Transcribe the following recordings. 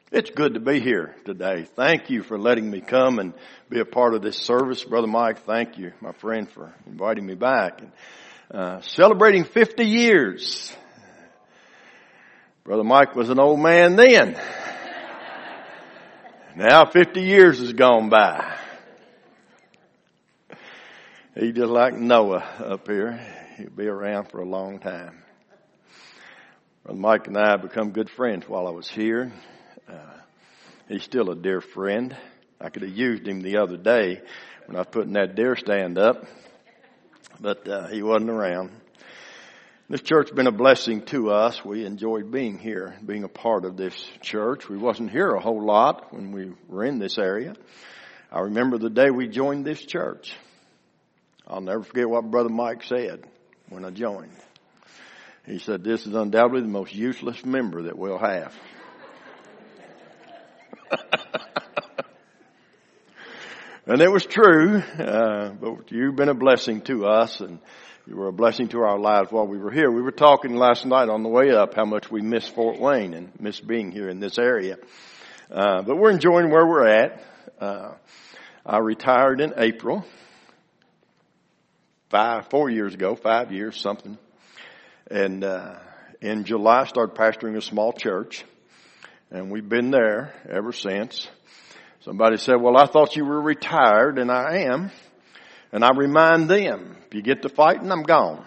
It's good to be here today. Thank you for letting me come and be a part of this service. Brother Mike, thank you, my friend, for inviting me back. And celebrating 50 years. Brother Mike was an old man then. Now 50 years has gone by. He's just like Noah up here. He'll be around for a long time. Brother Mike and I have become good friends while I was here. He's still a dear friend. I could have used him the other day when I was putting that deer stand up, but he wasn't around. This church has been a blessing to us. We enjoyed being here, being a part of this church. We wasn't here a whole lot when we were in this area. I remember the day we joined this church. I'll never forget what Brother Mike said when I joined. He said, "This is undoubtedly the most useless member that we'll have." And it was true, but you've been a blessing to us, and you were a blessing to our lives while we were here. We were talking last night on the way up how much we miss Fort Wayne and miss being here in this area. But we're enjoying where we're at. I retired in April, 4 years ago, 5 years, something. And in July, I started pastoring a small church. And we've been there ever since. Somebody said, "Well, I thought you were retired," and I am. And I remind them, if you get to fighting, I'm gone.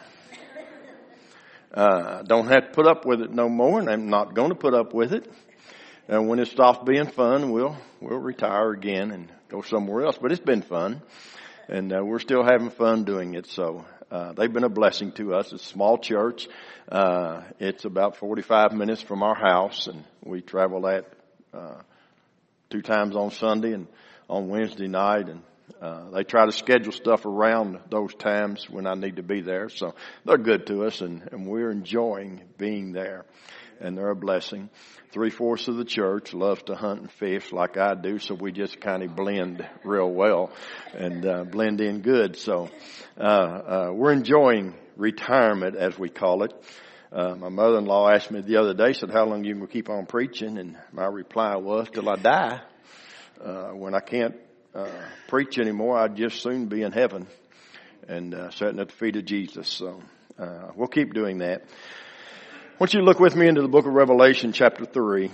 Don't have to put up with it no more, and I'm not going to put up with it. And when it stops being fun, we'll retire again and go somewhere else. But it's been fun, and we're still having fun doing it. So they've been a blessing to us. It's a small church. It's about 45 minutes from our house, and we travel that 2 times on Sunday and on Wednesday night. And they try to schedule stuff around those times when I need to be there. So they're good to us, and we're enjoying being there. And they're a blessing. 3/4 of the church loves to hunt and fish like I do, so we just kind of blend real well and blend in good. So we're enjoying retirement, as we call it. My mother-in-law asked me the other day, said, "How long you going to keep on preaching?" And my reply was, "Till I die. When I can't preach anymore, I'd just soon be in heaven and sitting at the feet of Jesus." So we'll keep doing that. I want you to look with me into the book of Revelation, chapter 3.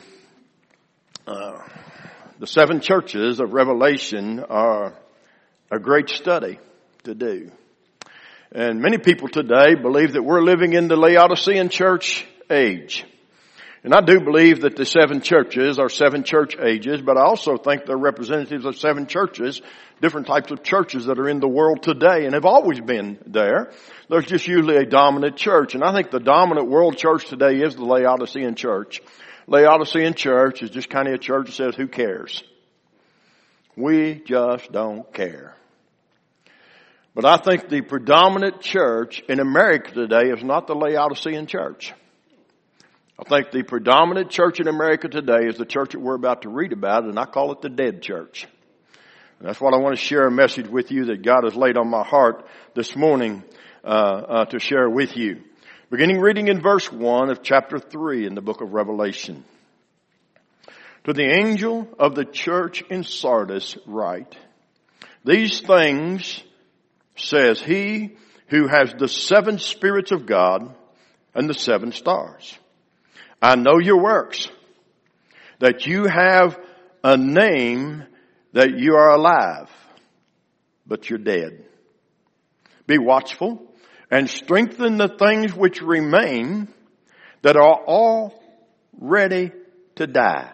The 7 churches of Revelation are a great study to do. And many people today believe that we're living in the Laodicean church age. And I do believe that the 7 churches are 7 church ages, but I also think they're representatives of 7 churches, different types of churches that are in the world today and have always been there. There's just usually a dominant church. And I think the dominant world church today is the Laodicean church. Laodicean church is just kind of a church that says, "Who cares? We just don't care." But I think the predominant church in America today is not the Laodicean church. I think the predominant church in America today is the church that we're about to read about, and I call it the dead church. And that's what I want to share a message with you that God has laid on my heart this morning to share with you. Beginning reading in verse 1 of chapter 3 in the book of Revelation. "To the angel of the church in Sardis write, These things says he who has the 7 spirits of God and the 7 stars. I know your works, that you have a name, that you are alive, but you're dead. Be watchful and strengthen the things which remain that are all ready to die.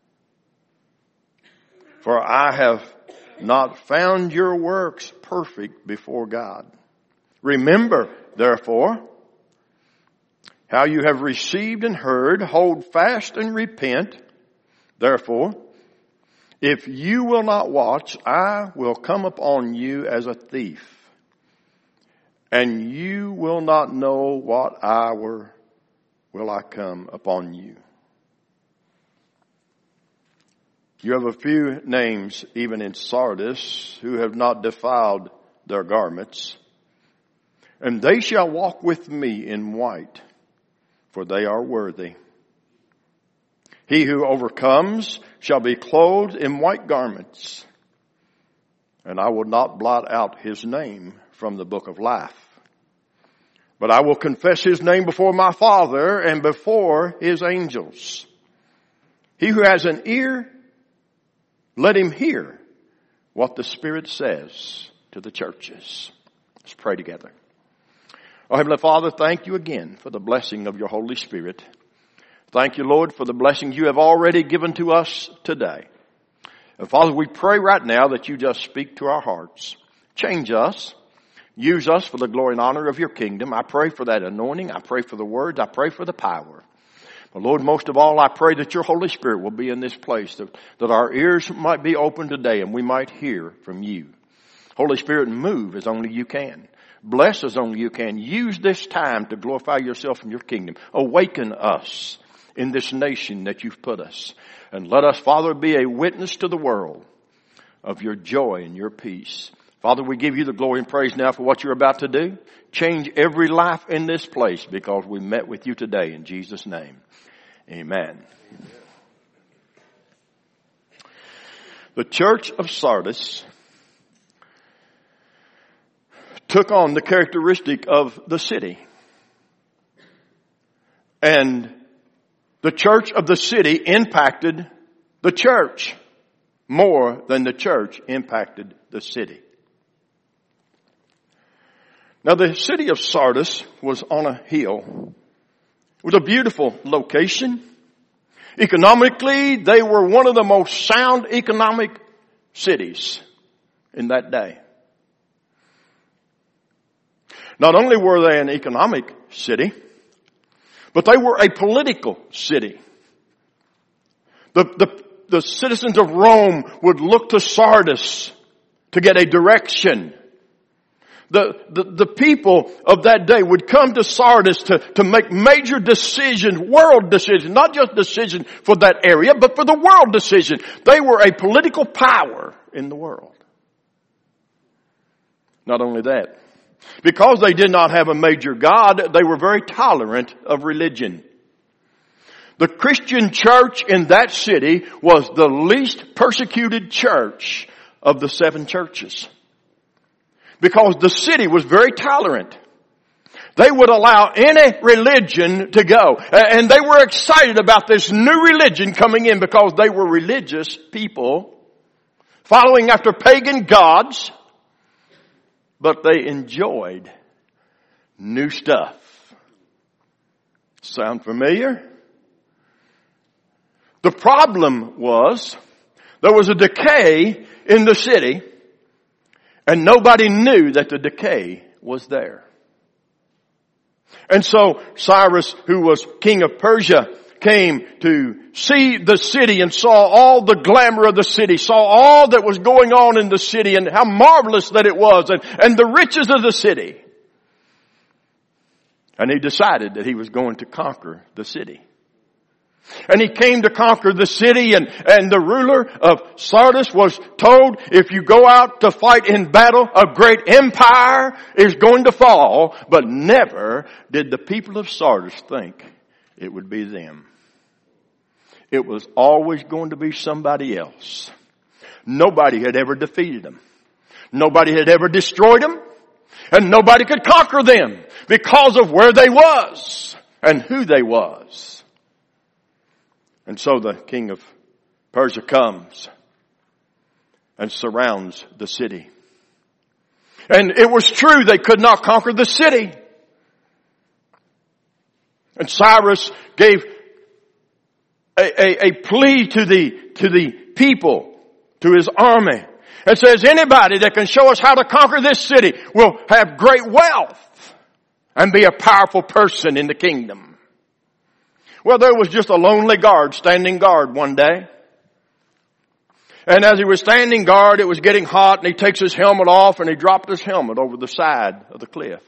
For I have not found your works perfect before God. Remember, therefore, how you have received and heard, hold fast and repent. Therefore, if you will not watch, I will come upon you as a thief, and you will not know what hour will I come upon you. You have a few names even in Sardis who have not defiled their garments, and they shall walk with me in white, for they are worthy. He who overcomes shall be clothed in white garments, and I will not blot out his name from the book of life. But I will confess his name before my Father and before his angels. He who has an ear, let him hear what the Spirit says to the churches. Let's pray together. Oh, Heavenly Father, thank you again for the blessing of your Holy Spirit. Thank you, Lord, for the blessings you have already given to us today. And Father, we pray right now that you just speak to our hearts. Change us. Use us for the glory and honor of your kingdom. I pray for that anointing. I pray for the words. I pray for the power. But Lord, most of all, I pray that your Holy Spirit will be in this place, that our ears might be open today and we might hear from you. Holy Spirit, move as only you can. Bless as only you can. Use this time to glorify yourself in your kingdom. Awaken us in this nation that you've put us. And let us, Father, be a witness to the world of your joy and your peace. Father, we give you the glory and praise now for what you're about to do. Change every life in this place because we met with you today in Jesus' name. Amen. The church of Sardis took on the characteristic of the city. And the church of the city impacted the church more than the church impacted the city. Now the city of Sardis was on a hill. It was a beautiful location. Economically, they were one of the most sound economic cities in that day. Not only were they an economic city, but they were a political city. The citizens of Rome would look to Sardis to get a direction. The people of that day would come to Sardis to make major decisions, world decisions, not just decisions for that area, but for the world decision. They were a political power in the world. Not only that, because they did not have a major God, they were very tolerant of religion. The Christian church in that city was the least persecuted church of the 7 churches. Because the city was very tolerant. They would allow any religion to go. And they were excited about this new religion coming in because they were religious people following after pagan gods. But they enjoyed new stuff. Sound familiar? The problem was there was a decay in the city. And nobody knew that the decay was there. And so Cyrus, who was king of Persia, came to see the city and saw all the glamour of the city, saw all that was going on in the city and how marvelous that it was and the riches of the city. And he decided that he was going to conquer the city. And he came to conquer the city and the ruler of Sardis was told, if you go out to fight in battle, a great empire is going to fall. But never did the people of Sardis think it would be them. It was always going to be somebody else. Nobody had ever defeated them. Nobody had ever destroyed them. And nobody could conquer them because of where they was and who they was. And so the king of Persia comes and surrounds the city. And it was true they could not conquer the city. And Cyrus gave a plea to the people, to his army. And says anybody that can show us how to conquer this city will have great wealth and be a powerful person in the kingdom. Well, there was just a lonely guard standing guard one day. And as he was standing guard, it was getting hot and he takes his helmet off and he dropped his helmet over the side of the cliff.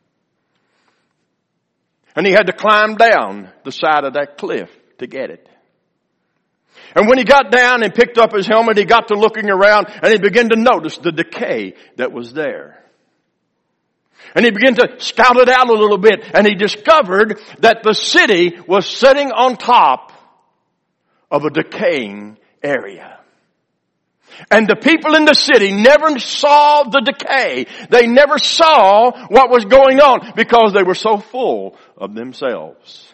And he had to climb down the side of that cliff to get it. And when he got down and picked up his helmet, he got to looking around and he began to notice the decay that was there. And he began to scout it out a little bit and he discovered that the city was sitting on top of a decaying area. And the people in the city never saw the decay. They never saw what was going on because they were so full of themselves.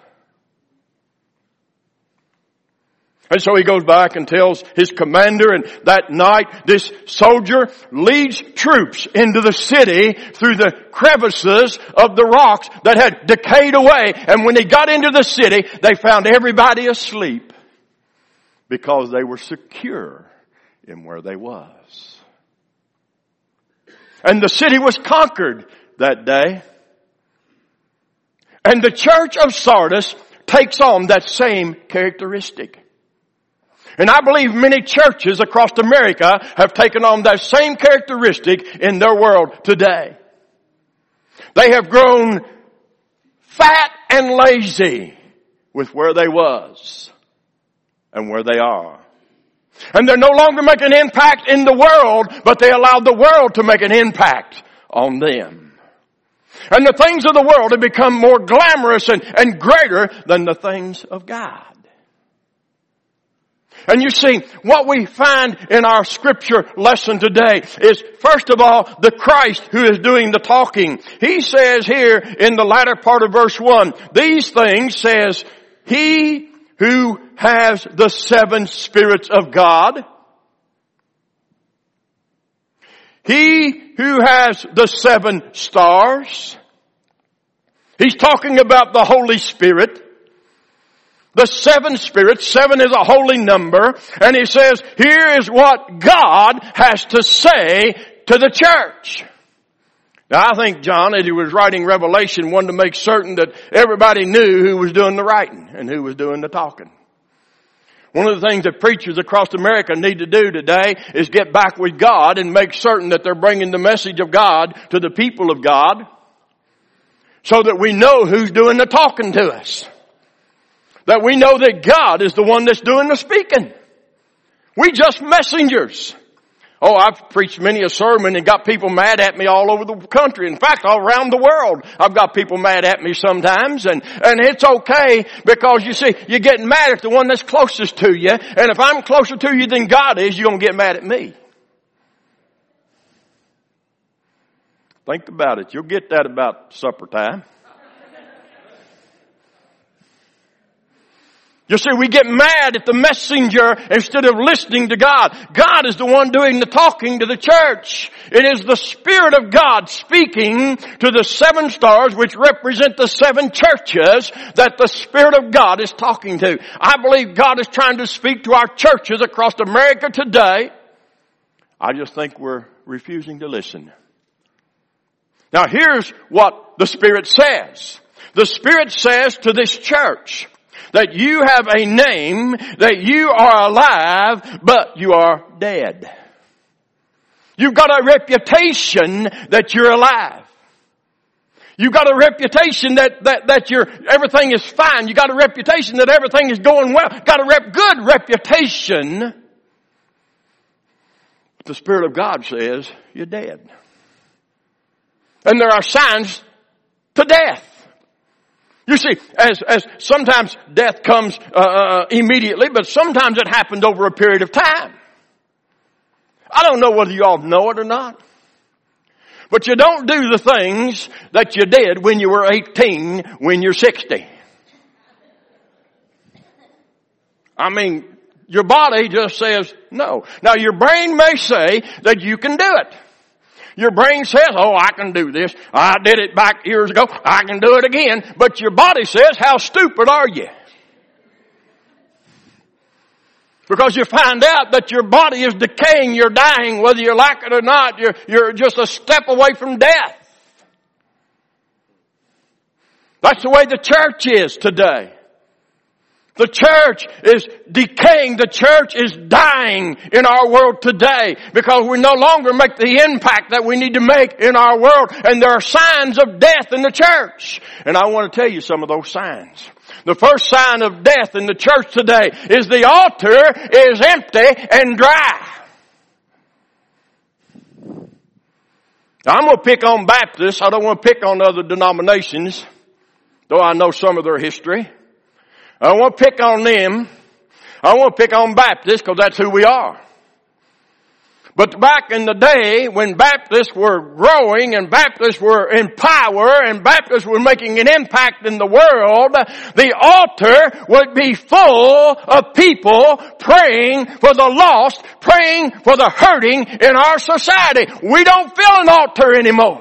And so he goes back and tells his commander, and that night this soldier leads troops into the city through the crevices of the rocks that had decayed away. And when he got into the city, they found everybody asleep because they were secure in where they was. And the city was conquered that day. And the church of Sardis takes on that same characteristic. And I believe many churches across America have taken on that same characteristic in their world today. They have grown fat and lazy with where they was and where they are. And they're no longer making an impact in the world, but they allowed the world to make an impact on them. And the things of the world have become more glamorous and greater than the things of God. And you see, what we find in our scripture lesson today is, first of all, the Christ who is doing the talking. He says here in the latter part of verse 1, these things says, he who has the 7 spirits of God, he who has the 7 stars. He's talking about the Holy Spirit. The 7 spirits, 7 is a holy number, and he says, here is what God has to say to the church. Now I think John, as he was writing Revelation, wanted to make certain that everybody knew who was doing the writing and who was doing the talking. One of the things that preachers across America need to do today is get back with God and make certain that they're bringing the message of God to the people of God so that we know who's doing the talking to us. That we know that God is the one that's doing the speaking. We just messengers. Oh, I've preached many a sermon and got people mad at me all over the country. In fact, all around the world, I've got people mad at me sometimes. And it's okay because you see, you're getting mad at the one that's closest to you. And if I'm closer to you than God is, you're going to get mad at me. Think about it. You'll get that about supper time. You see, we get mad at the messenger instead of listening to God. God is the one doing the talking to the church. It is the Spirit of God speaking to the 7 stars, which represent the 7 churches, that the Spirit of God is talking to. I believe God is trying to speak to our churches across America today. I just think we're refusing to listen. Now here's what the Spirit says. The Spirit says to this church, that you have a name, that you are alive, but you are dead. You've got a reputation that you're alive. You've got a reputation that everything is fine. You've got a reputation that everything is going well. Got a good reputation. But the Spirit of God says you're dead. And there are signs to death. You see, as sometimes death comes immediately, but sometimes it happens over a period of time. I don't know whether you all know it or not. But you don't do the things that you did when you were 18, when you're 60. I mean, your body just says no. Now your brain may say that you can do it. Your brain says, oh, I can do this. I did it back years ago. I can do it again. But your body says, how stupid are you? Because you find out that your body is decaying. You're dying, whether you like it or not. You're just a step away from death. That's the way the church is today. The church is decaying. The church is dying in our world today because we no longer make the impact that we need to make in our world. And there are signs of death in the church. And I want to tell you some of those signs. The first sign of death in the church today is the altar is empty and dry. Now, I'm going to pick on Baptists. I don't want to pick on other denominations, though I know some of their history. I don't want to pick on them. I want to pick on Baptists because that's who we are. But back in the day when Baptists were growing and Baptists were in power and Baptists were making an impact in the world, the altar would be full of people praying for the lost, praying for the hurting in our society. We don't fill an altar anymore.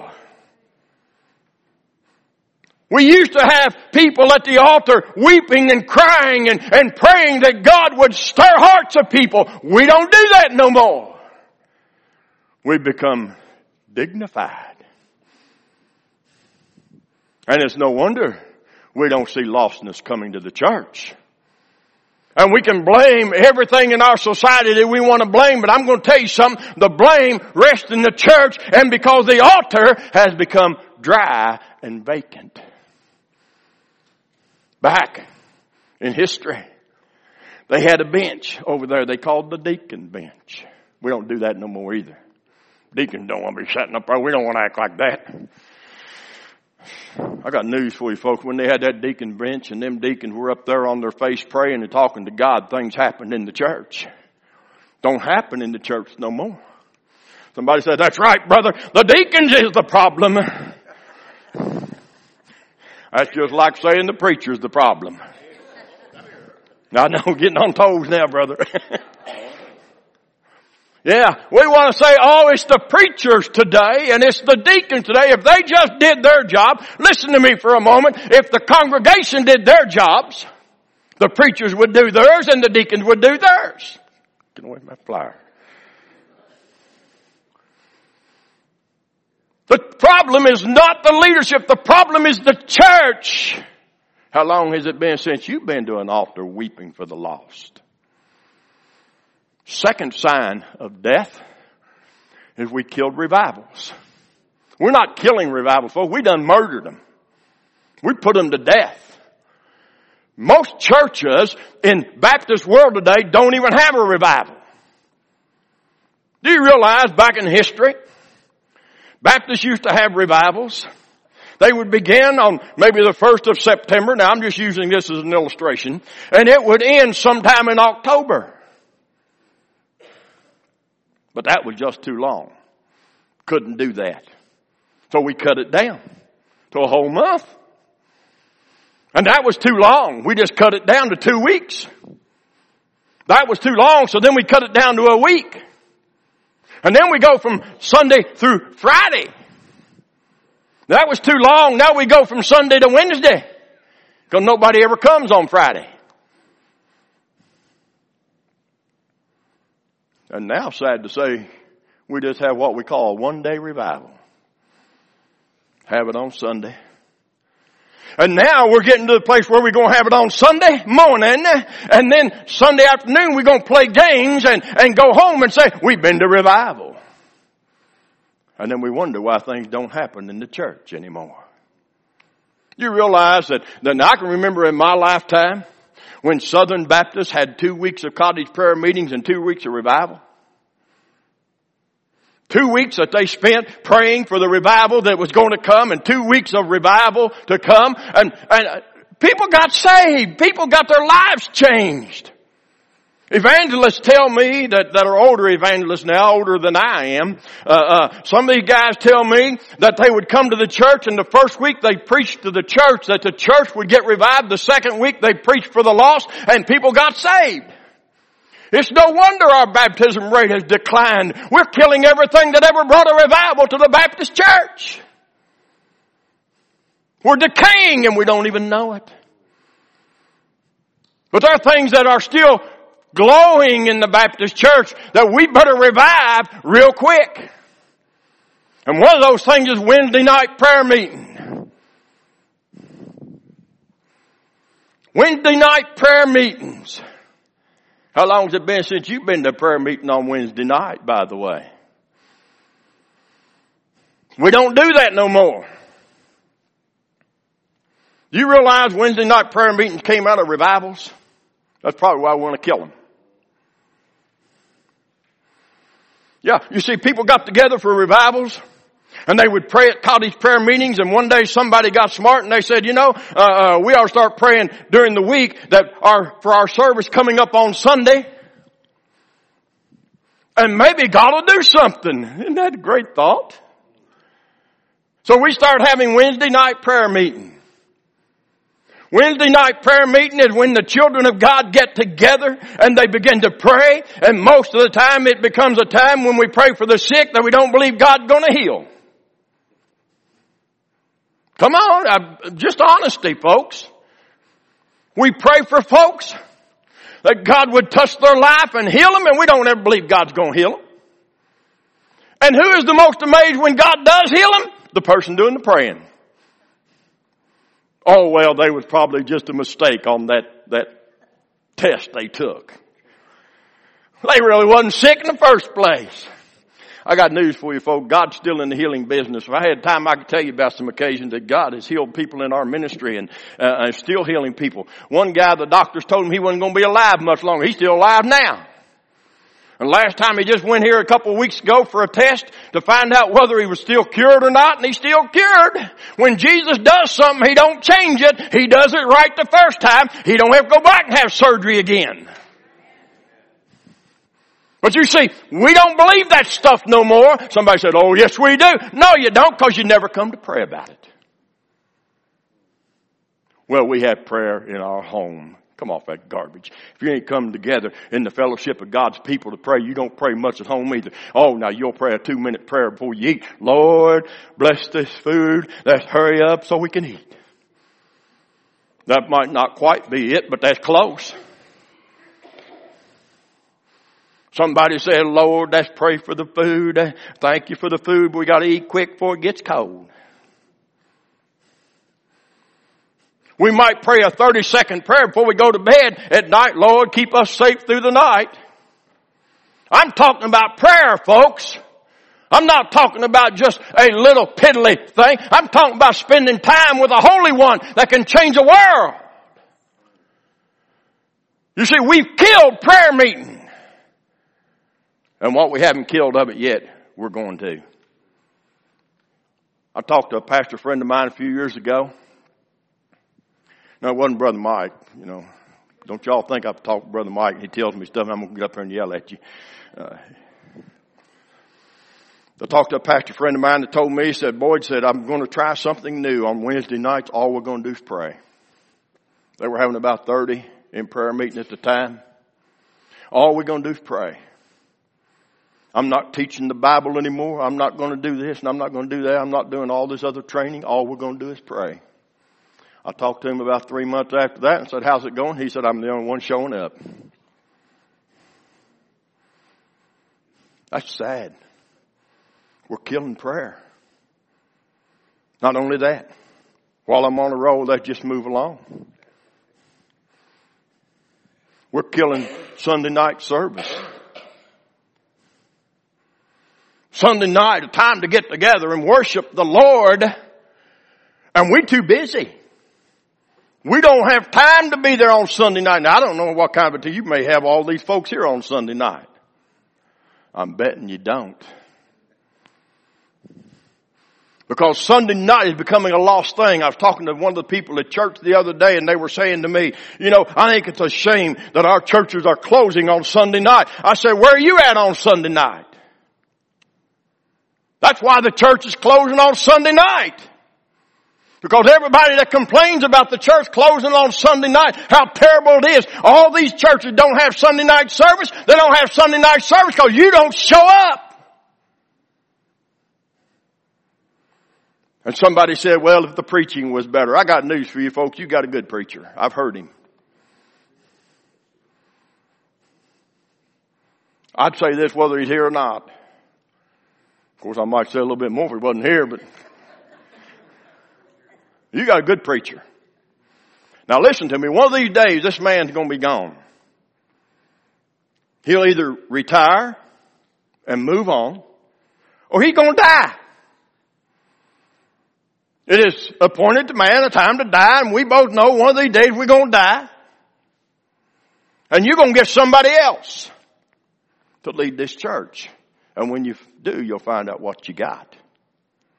We used to have people at the altar weeping and crying and praying that God would stir hearts of people. We don't do that no more. We've become dignified. And it's no wonder we don't see lostness coming to the church. And we can blame everything in our society that we want to blame, but I'm going to tell you something. The blame rests in the church, and because the altar has become dry and vacant. Back in history, they had a bench over there they called the deacon bench. We don't do that no more either. Deacons don't want to be sitting up there. We don't want to act like that. I got news for you folks. When they had that deacon bench and them deacons were up there on their face praying and talking to God, things happened in the church. Don't happen in the church no more. Somebody said, that's right, brother. The deacons is the problem. That's just like saying the preacher's the problem. I know, getting on toes now, brother. Yeah, we want to say, oh, it's the preachers today and it's the deacons today. If they just did their job, listen to me for a moment. If the congregation did their jobs, the preachers would do theirs and the deacons would do theirs. Get away from my flyer. The problem is not the leadership. The problem is the church. How long has it been since you've been to an altar weeping for the lost? Second sign of death is we killed revivals. We're not killing revivals, folks. We done murdered them. We put them to death. Most churches in Baptist world today don't even have a revival. Do you realize back in history, Baptists used to have revivals? They would begin on maybe the 1st of September. Now I'm just using this as an illustration. And it would end sometime in October. But that was just too long. Couldn't do that. So we cut it down to a whole month. And that was too long. We just cut it down to 2 weeks. That was too long, so then we cut it down to a week. And then we go from Sunday through Friday. That was too long. Now we go from Sunday to Wednesday. Because nobody ever comes on Friday. And now, sad to say, we just have what we call a one-day revival. Have it on Sunday. And now we're getting to the place where we're going to have it on Sunday morning. And then Sunday afternoon we're going to play games and go home and say, we've been to revival. And then we wonder why things don't happen in the church anymore. You realize that I can remember in my lifetime when Southern Baptists had 2 weeks of cottage prayer meetings and 2 weeks of revival. 2 weeks that they spent praying for the revival that was going to come and 2 weeks of revival to come. And people got saved. People got their lives changed. Evangelists tell me that are older evangelists now, older than I am. Some of these guys tell me that they would come to the church and the first week they preached to the church that the church would get revived. The second week they preached for the lost and people got saved. It's no wonder our baptism rate has declined. We're killing everything that ever brought a revival to the Baptist church. We're decaying and we don't even know it. But there are things that are still glowing in the Baptist church that we better revive real quick. And one of those things is Wednesday night prayer meeting. Wednesday night prayer meetings. How long has it been since you've been to a prayer meeting on Wednesday night, by the way? We don't do that no more. Do you realize Wednesday night prayer meetings came out of revivals? That's probably why we want to kill them. Yeah, you see, people got together for revivals, And they would pray at cottage prayer meetings, and one day somebody got smart and they said, we ought to start praying during the week for our service coming up on Sunday. And maybe God will do something. Isn't that a great thought? So we started having Wednesday night prayer meeting. Wednesday night prayer meeting is when the children of God get together and they begin to pray. And most of the time it becomes a time when we pray for the sick that we don't believe God's going to heal. Come on, just honesty, folks. We pray for folks that God would touch their life and heal them, and we don't ever believe God's going to heal them. And who is the most amazed when God does heal them? The person doing the praying. Oh, well, they was probably just a mistake on that test they took. They really wasn't sick in the first place. I got news for you, folks. God's still in the healing business. If I had time, I could tell you about some occasions that God has healed people in our ministry and still healing people. One guy, the doctors told him he wasn't going to be alive much longer. He's still alive now. And last time he just went here a couple of weeks ago for a test to find out whether he was still cured or not, and he's still cured. When Jesus does something, He don't change it. He does it right the first time. He don't have to go back and have surgery again. But you see, we don't believe that stuff no more. Somebody said, oh yes we do. No you don't, because you never come to pray about it. Well, we have prayer in our home. Come off that garbage. If you ain't come together in the fellowship of God's people to pray, you don't pray much at home either. Oh, now you'll pray a 2-minute prayer before you eat. Lord, bless this food. Let's hurry up so we can eat. That might not quite be it, but that's close. Somebody said, Lord, let's pray for the food. Thank you for the food, but we got to eat quick before it gets cold. We might pray a 30-second prayer before we go to bed at night. Lord, keep us safe through the night. I'm talking about prayer, folks. I'm not talking about just a little piddly thing. I'm talking about spending time with the Holy One that can change the world. You see, we've killed prayer meeting. And what we haven't killed of it yet, we're going to. I talked to a pastor friend of mine a few years ago. No, it wasn't Brother Mike, Don't y'all think I've talked to Brother Mike and he tells me stuff and I'm going to get up here and yell at you. I talked to a pastor friend of mine that told me, he said, Boyd said, I'm going to try something new on Wednesday nights. All we're going to do is pray. They were having about 30 in prayer meeting at the time. All we're going to do is pray. I'm not teaching the Bible anymore. I'm not going to do this and I'm not going to do that. I'm not doing all this other training. All we're going to do is pray. I talked to him about 3 months after that and said, how's it going? He said, I'm the only one showing up. That's sad. We're killing prayer. Not only that, while I'm on a roll, let's just move along. We're killing Sunday night service. Sunday night, a time to get together and worship the Lord, and we're too busy. We don't have time to be there on Sunday night. Now, I don't know what kind of you may have all these folks here on Sunday night. I'm betting you don't. Because Sunday night is becoming a lost thing. I was talking to one of the people at church the other day and they were saying to me, I think it's a shame that our churches are closing on Sunday night. I said, where are you at on Sunday night? That's why the church is closing on Sunday night. Because everybody that complains about the church closing on Sunday night, how terrible it is. All these churches don't have Sunday night service. They don't have Sunday night service because you don't show up. And somebody said, well, if the preaching was better. I got news for you folks. You got a good preacher. I've heard him. I'd say this whether he's here or not. Of course, I might say a little bit more if he wasn't here, but you got a good preacher. Now listen to me. One of these days, this man's going to be gone. He'll either retire and move on, or he's going to die. It is appointed to man a time to die, and we both know one of these days we're going to die. And you're going to get somebody else to lead this church. And when you do, you'll find out what you got.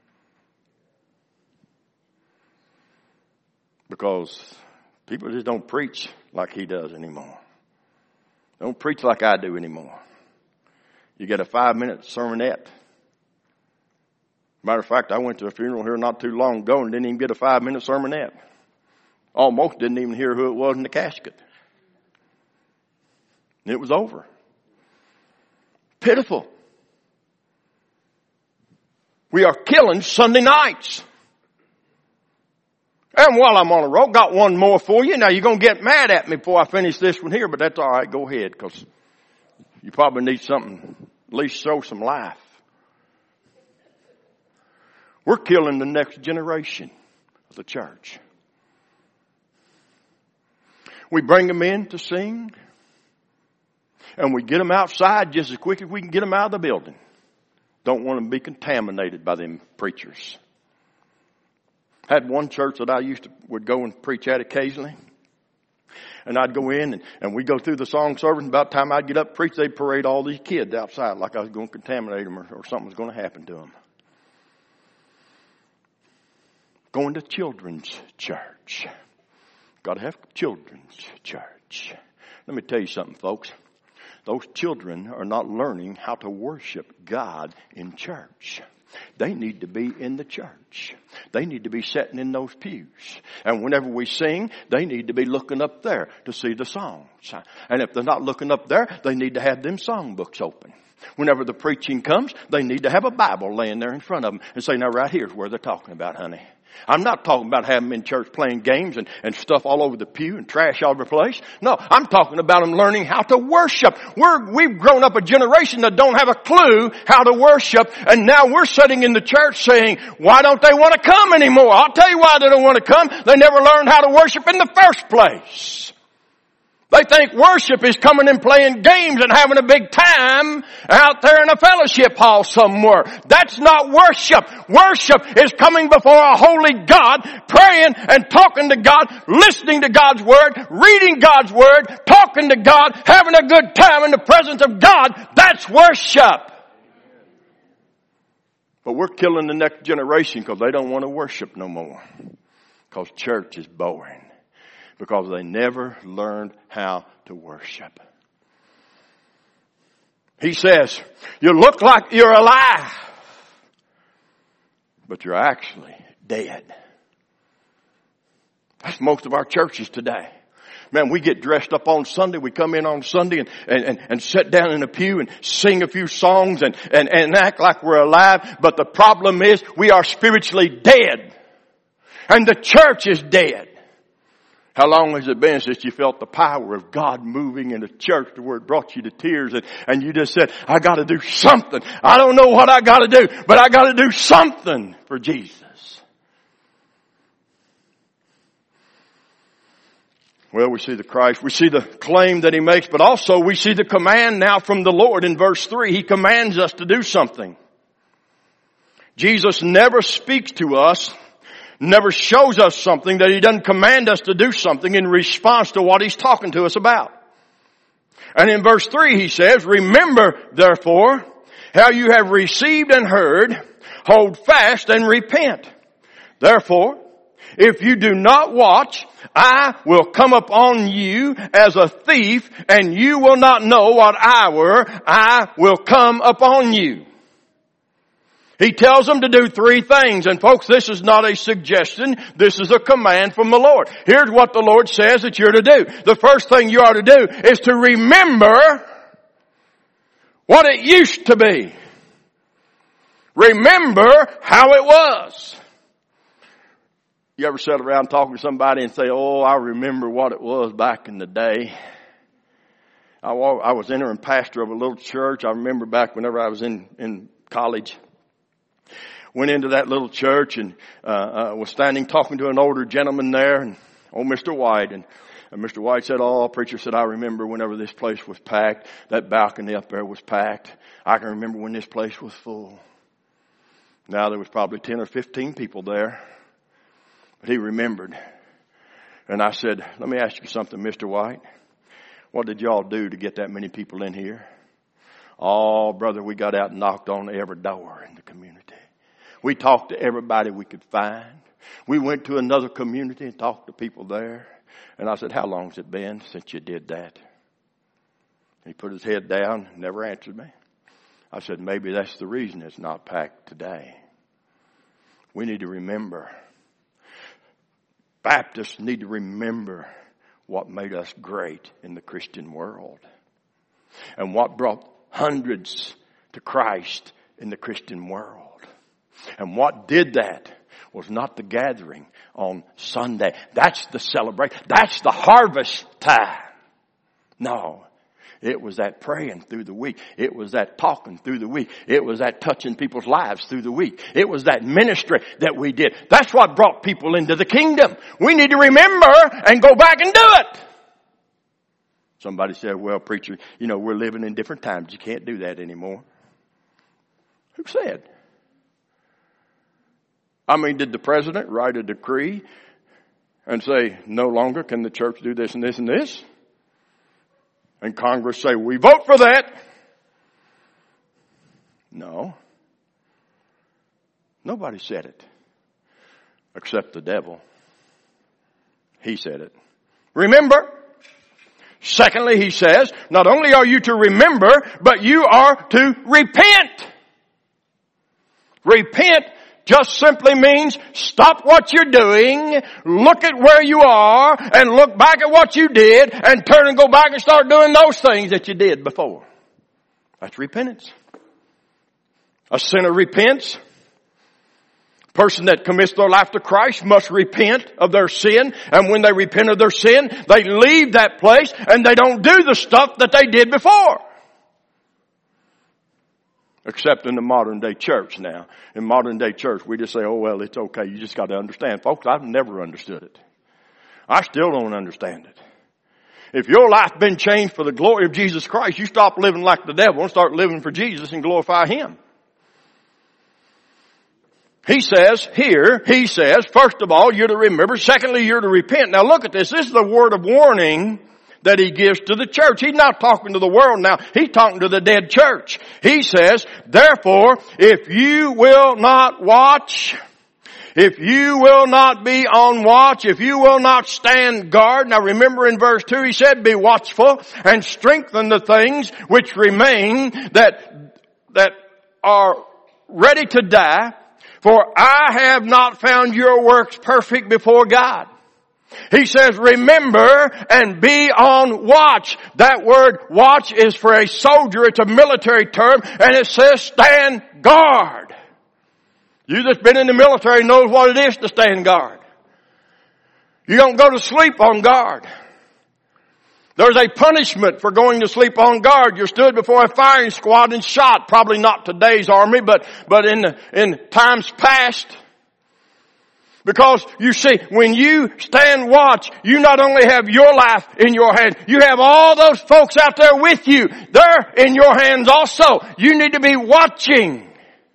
Because people just don't preach like he does anymore. Don't preach like I do anymore. You get a 5-minute sermonette. Matter of fact, I went to a funeral here not too long ago and didn't even get a 5-minute sermonette. Almost didn't even hear who it was in the casket. It was over. Pitiful. We are killing Sunday nights. And while I'm on the road, got one more for you. Now you're going to get mad at me before I finish this one here, but that's all right. Go ahead, because you probably need something, at least show some life. We're killing the next generation of the church. We bring them in to sing, and we get them outside just as quick as we can get them out of the building. Don't want them to be contaminated by them preachers. Had one church that I would go and preach at occasionally. And I'd go in and we'd go through the song service, and about the time I'd get up and preach, they'd parade all these kids outside like I was going to contaminate them or something was going to happen to them. Going to children's church. Got to have children's church. Let me tell you something, folks. Those children are not learning how to worship God in church. They need to be in the church. They need to be sitting in those pews. And whenever we sing, they need to be looking up there to see the songs. And if they're not looking up there, they need to have them songbooks open. Whenever the preaching comes, they need to have a Bible laying there in front of them and say, now right here's where they're talking about, honey. I'm not talking about having them in church playing games and stuff all over the pew and trash all over the place. No, I'm talking about them learning how to worship. We've grown up a generation that don't have a clue how to worship, and now we're sitting in the church saying, why don't they want to come anymore? I'll tell you why they don't want to come. They never learned how to worship in the first place. They think worship is coming and playing games and having a big time out there in a fellowship hall somewhere. That's not worship. Worship is coming before a holy God, praying and talking to God, listening to God's Word, reading God's Word, talking to God, having a good time in the presence of God. That's worship. But we're killing the next generation because they don't want to worship no more. Because church is boring. Because they never learned how to worship. He says, you look like you're alive, but you're actually dead. That's most of our churches today. Man, we get dressed up on Sunday. We come in on Sunday and sit down in a pew and sing a few songs and act like we're alive. But the problem is we are spiritually dead. And the church is dead. How long has it been since you felt the power of God moving in the church to where it brought you to tears and you just said, I got to do something. I don't know what I got to do, but I got to do something for Jesus. Well, we see the Christ, we see the claim that he makes, but also we see the command now from the Lord in verse 3. He commands us to do something. Jesus never speaks to us, never shows us something that he doesn't command us to do something in response to what he's talking to us about. And in verse 3 he says, remember therefore how you have received and heard, hold fast and repent. Therefore, if you do not watch, I will come upon you as a thief, and you will not know what hour I will come upon you. He tells them to do 3 things. And folks, this is not a suggestion. This is a command from the Lord. Here's what the Lord says that you're to do. The first thing you are to do is to remember what it used to be. Remember how it was. You ever sit around talking to somebody and say, oh, I remember what it was back in the day. I was interim pastor of a little church. I remember back whenever I was in college. Went into that little church and was standing talking to an older gentleman there, and old Mr. White. And Mr. White said, oh, preacher said, I remember whenever this place was packed. That balcony up there was packed. I can remember when this place was full. Now there was probably 10 or 15 people there. But he remembered. And I said, let me ask you something, Mr. White. What did y'all do to get that many people in here? Oh, brother, we got out and knocked on every door in the community. We talked to everybody we could find. We went to another community and talked to people there. And I said, how long has it been since you did that? He put his head down, never answered me. I said, maybe that's the reason it's not packed today. We need to remember. Baptists need to remember what made us great in the Christian world. And what brought hundreds to Christ in the Christian world. And what did that was not the gathering on Sunday. That's the celebration. That's the harvest time. No. It was that praying through the week. It was that talking through the week. It was that touching people's lives through the week. It was that ministry that we did. That's what brought people into the kingdom. We need to remember and go back and do it. Somebody said, well, preacher, we're living in different times. You can't do that anymore. Who said? Did the president write a decree and say, no longer can the church do this and this and this? And Congress say, we vote for that. No. Nobody said it. Except the devil. He said it. Remember. Secondly, he says, not only are you to remember, but you are to repent. Repent just simply means stop what you're doing, look at where you are, and look back at what you did, and turn and go back and start doing those things that you did before. That's repentance. A sinner repents. A person that commits their life to Christ must repent of their sin, and when they repent of their sin, they leave that place, and they don't do the stuff that they did before. Except in the modern day church now. In modern day church, we just say, oh, well, it's okay. You just got to understand. Folks, I've never understood it. I still don't understand it. If your life been changed for the glory of Jesus Christ, you stop living like the devil and start living for Jesus and glorify Him. He says, first of all, you're to remember. Secondly, you're to repent. Now look at this. This is the word of warning that he gives to the church. He's not talking to the world now. He's talking to the dead church. He says, therefore, if you will not watch, if you will not be on watch, if you will not stand guard. Now remember in verse 2 he said, be watchful and strengthen the things which remain that are ready to die. For I have not found your works perfect before God. He says, remember and be on watch. That word watch is for a soldier. It's a military term, and it says stand guard. You that's been in the military knows what it is to stand guard. You don't go to sleep on guard. There's a punishment for going to sleep on guard. You're stood before a firing squad and shot. Probably not today's army, but in times past. Because you see, when you stand watch, you not only have your life in your hands, you have all those folks out there with you. They're in your hands also. You need to be watching.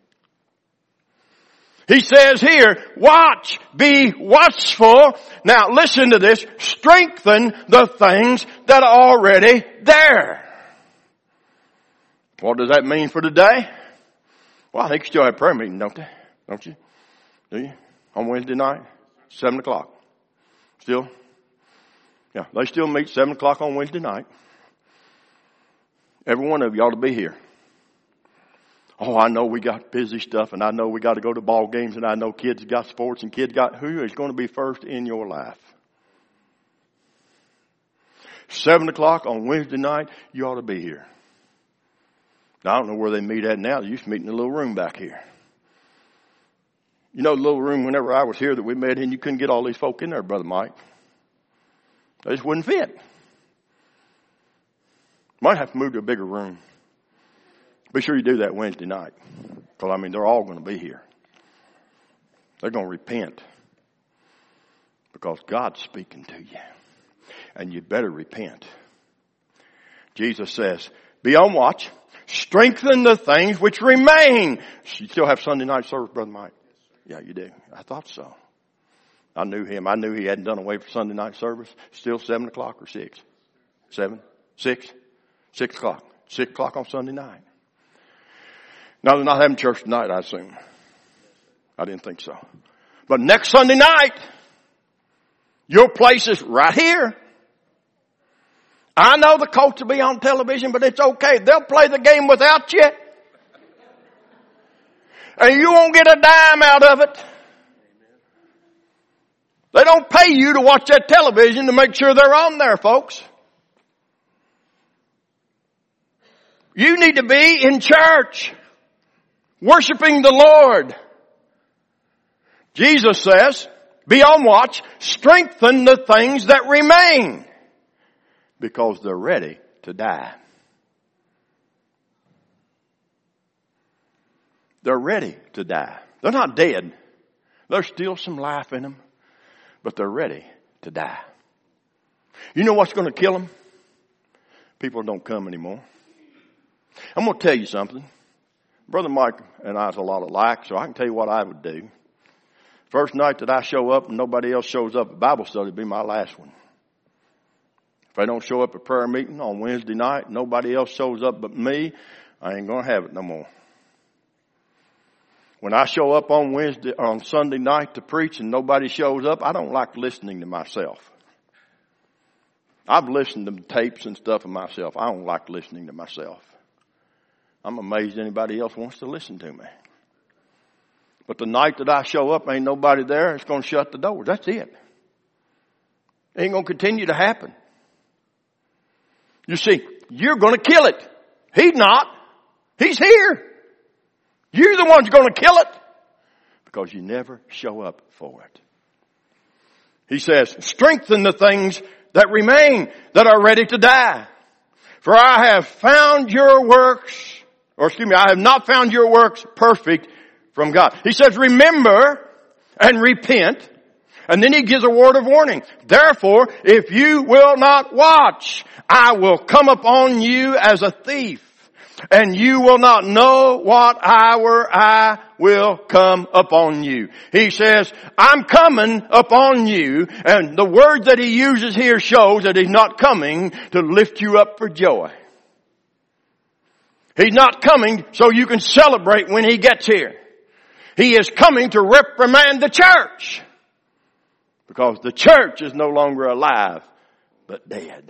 He says here, watch, be watchful. Now listen to this. Strengthen the things that are already there. What does that mean for today? Well, I think you still have prayer meeting, don't they? Don't you? Do you? On Wednesday night, 7 o'clock. Still? Yeah, they still meet 7 o'clock on Wednesday night. Every one of you ought to be here. Oh, I know we got busy stuff, and I know we got to go to ball games, and I know kids got sports, and kids got who is going to be first in your life. 7 o'clock on Wednesday night, you ought to be here. Now, I don't know where they meet at now. They used to meet in the little room back here. You know the little room whenever I was here that we met in, you couldn't get all these folk in there, Brother Mike. They just wouldn't fit. Might have to move to a bigger room. Be sure you do that Wednesday night. Because, they're all going to be here. They're going to repent. Because God's speaking to you. And you better repent. Jesus says, be on watch. Strengthen the things which remain. You still have Sunday night service, Brother Mike? Yeah, you do. I thought so. I knew him. I knew he hadn't done away for Sunday night service. Still 7 o'clock or 6? 7? 6? 6 o'clock. 6 o'clock on Sunday night. Now they're not having church tonight, I assume. I didn't think so. But next Sunday night, your place is right here. I know the Colts will be on television, but it's okay. They'll play the game without you. And you won't get a dime out of it. They don't pay you to watch that television to make sure they're on there, folks. You need to be in church, worshiping the Lord. Jesus says, be on watch, strengthen the things that remain, because they're ready to die. They're ready to die. They're not dead. There's still some life in them, but they're ready to die. You know what's going to kill them? People don't come anymore. I'm going to tell you something. Brother Mike and I is a lot alike, so I can tell you what I would do. First night that I show up and nobody else shows up at Bible study will be my last one. If I don't show up at prayer meeting on Wednesday night, nobody else shows up but me, I ain't going to have it no more. When I show up on Sunday night to preach and nobody shows up, I don't like listening to myself. I've listened to tapes and stuff of myself. I don't like listening to myself. I'm amazed anybody else wants to listen to me. But the night that I show up, ain't nobody there, it's going to shut the doors. That's it. It ain't going to continue to happen. You see, you're going to kill it. He's not. He's here. You're the ones going to kill it because you never show up for it. He says, strengthen the things that remain, that are ready to die. For I have not found your works perfect from God. He says, remember and repent. And then he gives a word of warning. Therefore, if you will not watch, I will come upon you as a thief, and you will not know what hour I will come upon you. He says, I'm coming upon you, and the word that he uses here shows that he's not coming to lift you up for joy. He's not coming so you can celebrate when he gets here. He is coming to reprimand the church, because the church is no longer alive, but dead.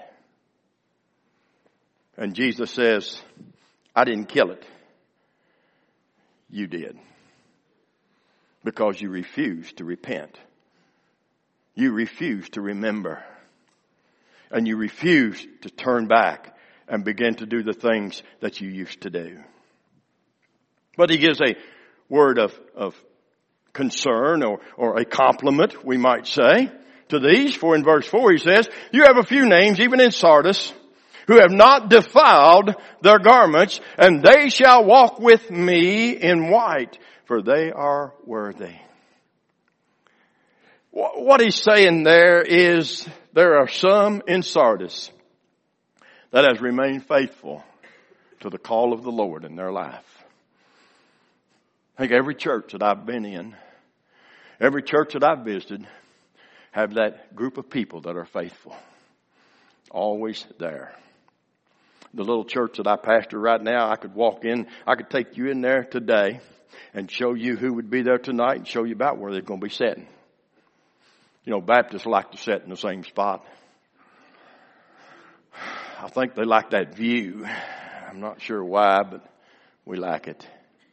And Jesus says, I didn't kill it. You did. Because you refused to repent. You refused to remember. And you refused to turn back and begin to do the things that you used to do. But he gives a word of concern or a compliment, we might say, to these. For in verse 4 he says, you have a few names, even in Sardis, who have not defiled their garments, and they shall walk with me in white, for they are worthy. What he's saying there is there are some in Sardis that has remained faithful to the call of the Lord in their life. I think every church that I've been in, every church that I've visited, have that group of people that are faithful. Always there. The little church that I pastor right now, I could take you in there today and show you who would be there tonight and show you about where they're going to be sitting. You know, Baptists like to sit in the same spot. I think they like that view. I'm not sure why, but we like it.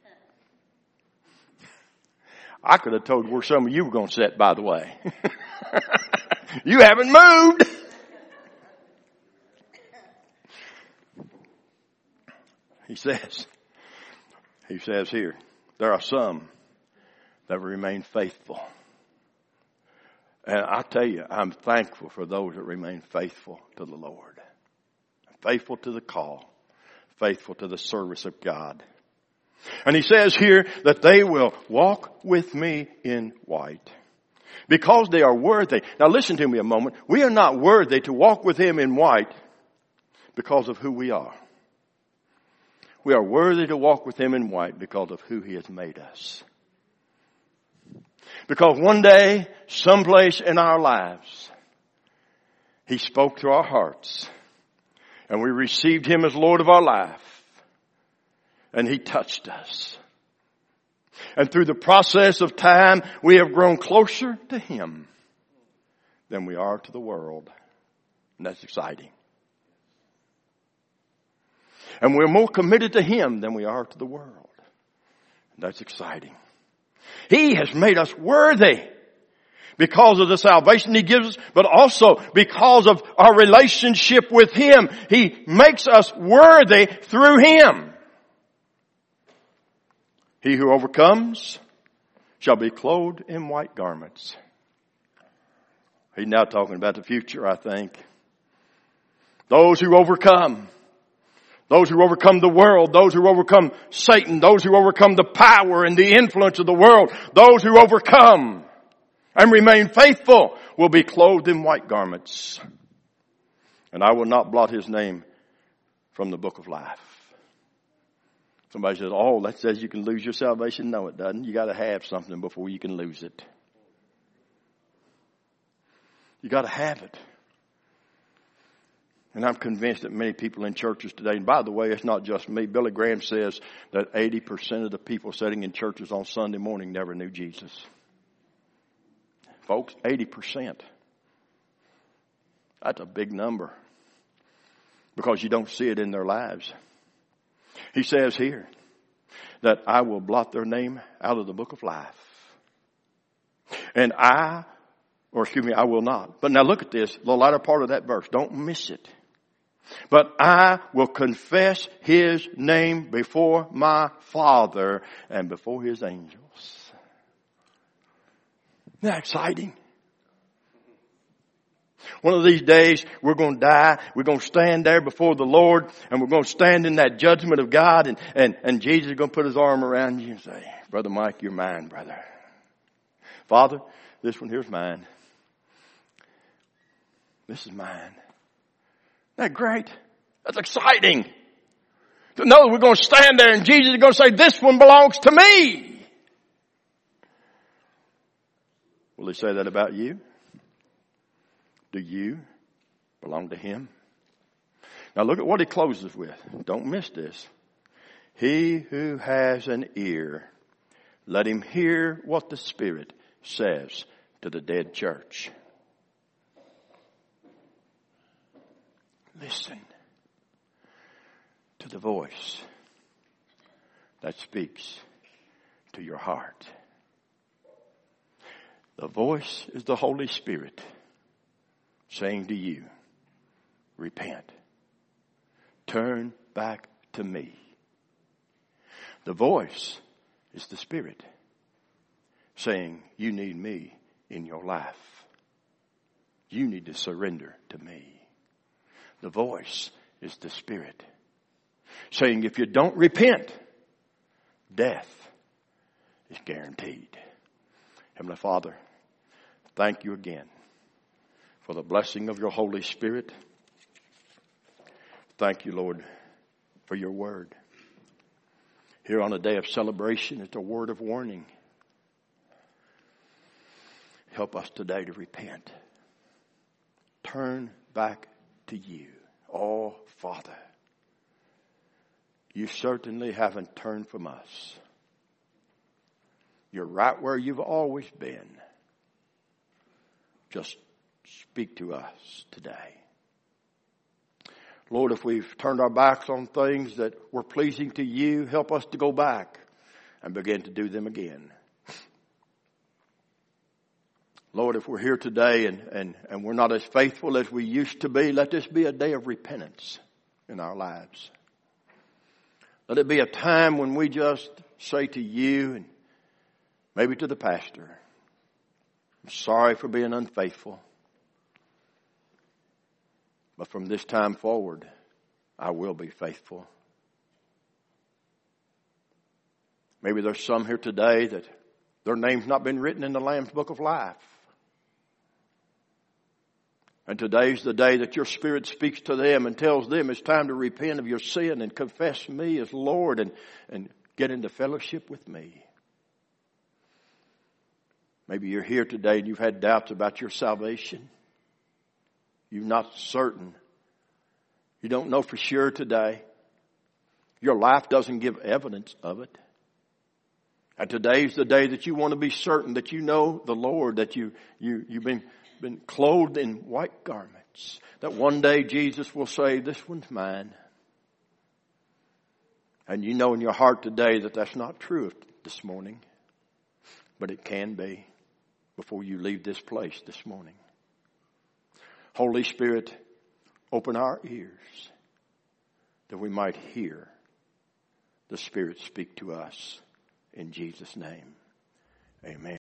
I could have told where some of you were going to sit, by the way. You haven't moved. He says here, there are some that remain faithful. And I tell you, I'm thankful for those that remain faithful to the Lord. Faithful to the call. Faithful to the service of God. And he says here that they will walk with me in white, because they are worthy. Now listen to me a moment. We are not worthy to walk with him in white because of who we are. We are worthy to walk with him in white because of who he has made us. Because one day, someplace in our lives, he spoke to our hearts, and we received him as Lord of our life. And he touched us. And through the process of time, we have grown closer to Him than we are to the world. And that's exciting. And we're more committed to Him than we are to the world. And that's exciting. He has made us worthy because of the salvation He gives us, but also because of our relationship with Him. He makes us worthy through Him. He who overcomes shall be clothed in white garments. He's now talking about the future, I think. Those who overcome the world, those who overcome Satan, those who overcome the power and the influence of the world, those who overcome and remain faithful will be clothed in white garments. And I will not blot his name from the book of life. Somebody says, oh, that says you can lose your salvation. No, it doesn't. You got to have something before you can lose it. You got to have it. And I'm convinced that many people in churches today, and by the way, it's not just me. Billy Graham says that 80% of the people sitting in churches on Sunday morning never knew Jesus. Folks, 80%. That's a big number because you don't see it in their lives. He says here that I will blot their name out of the book of life. And I will not. But now look at this, the latter part of that verse. Don't miss it. But I will confess His name before my Father and before His angels. Isn't that exciting? One of these days, we're going to die. We're going to stand there before the Lord, and we're going to stand in that judgment of God, and Jesus is going to put His arm around you and say, Brother Mike, you're mine, brother. Father, this one here's mine. This is mine. Isn't that great? That's exciting. To know that we're going to stand there and Jesus is going to say, this one belongs to me. Will He say that about you? Do you belong to Him? Now look at what He closes with. Don't miss this. He who has an ear, let him hear what the Spirit says to the dead church. Listen to the voice that speaks to your heart. The voice is the Holy Spirit saying to you, repent. Turn back to me. The voice is the Spirit saying, you need me in your life. You need to surrender to me. The voice is the Spirit saying, if you don't repent, death is guaranteed. Heavenly Father, thank you again for the blessing of your Holy Spirit. Thank you, Lord, for your word. Here on a day of celebration, it's a word of warning. Help us today to repent. Turn back to you. Oh, Father, you certainly haven't turned from us. You're right where you've always been. Just speak to us today. Lord, if we've turned our backs on things that were pleasing to you, help us to go back and begin to do them again. Lord, if we're here today and we're not as faithful as we used to be, let this be a day of repentance in our lives. Let it be a time when we just say to you and maybe to the pastor, I'm sorry for being unfaithful. But from this time forward, I will be faithful. Maybe there's some here today that their name's not been written in the Lamb's Book of Life. And today's the day that your Spirit speaks to them and tells them it's time to repent of your sin and confess me as Lord and get into fellowship with me. Maybe you're here today and you've had doubts about your salvation. You're not certain. You don't know for sure today. Your life doesn't give evidence of it. And today's the day that you want to be certain that you know the Lord, that you've been clothed in white garments. That one day Jesus will say, this one's mine. And you know in your heart today that that's not true this morning. But it can be before you leave this place this morning. Holy Spirit, open our ears that we might hear the Spirit speak to us. In Jesus' name, amen.